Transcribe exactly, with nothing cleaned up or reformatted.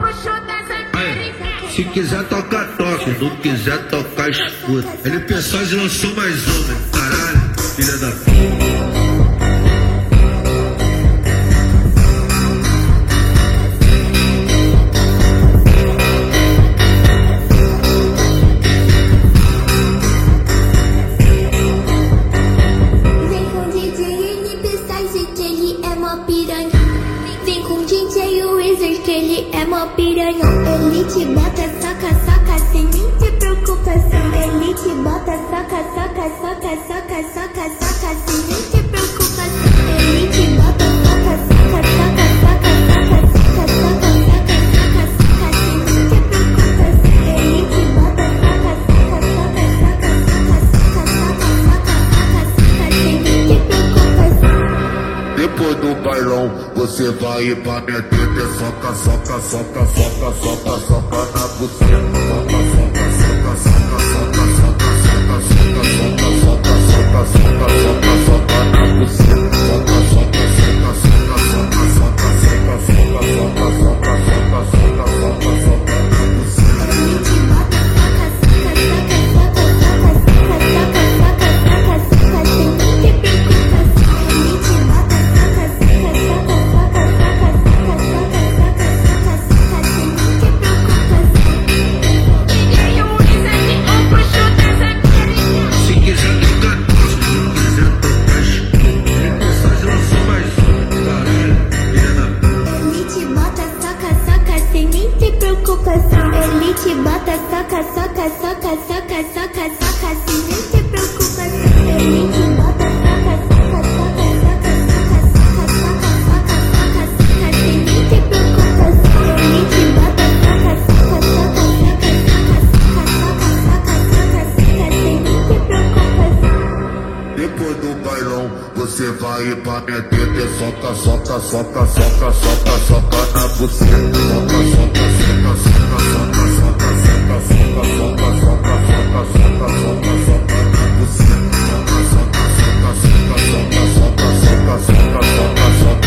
Se quiser tocar, toca. Não quiser tocar, escuta. Ele pensou e lançou mais uma. Caralho, filha da puta. Que ele é mó piranhão. Ele te bota, saca, saca, sem nem ter preocupação. Ele te bota, saca, saca, saca, saca, saca, saca, sem nem ter preocupação. Ele te bota, saca, saca, saca, saca, saca, saca, saca, saca, saca, saca, sem nem ter preocupação. Ele te bota, saca, saca, saca, saca, saca, saca, saca, saca, saca, sem nem ter preocupação. Depois do bailão, você vai pra minha teta, soca, soca, soca, soca, soca, soca na buceta. Soca, soca, soca, soca, soca, soca, soca, soca, soca, soca, soca, soca, soca na buceta. Soca, soca, soca, soca, soca, soca, soca, soca, soca, soca, soca, soca, soca, soca na buceta. Ele te bota, saca, saca, saca, saca, saca, saca, saca, saca, saca, sem nem ter preocupação. Ele te bota, saca, saca, saca, saca, saca, saca, saca, saca, saca, saca, sem nem ter preocupação. Se quiser tocar, se quiser tocar, ele pensou e lançou mais uma. Caralho, filha da puta. Ele te bota, saca, saca, sem nem ter preocupação. Ele te bota, saca, saca, saca, saca, saca, saca, sem nem ter preocupação. Ele te bota, saca, saca, saca, saca, saca, saca, saca, saca, saca, sem nem ter preocupação. Ele te bota, saca, saca, saca, saca, saca, saca, saca, saca, saca, sem nem ter preocupação. Depois do bailão, você vai pra minha teta, soca, soca, soca, soca, soca, soca na buceta. Soca, soca, soca, soca, soca, soca, soca, soca, soca, soca, soca, soca, soca, soca na buceta. Soca, soca, soca, soca, soca, soca, soca, soca, soca, soca,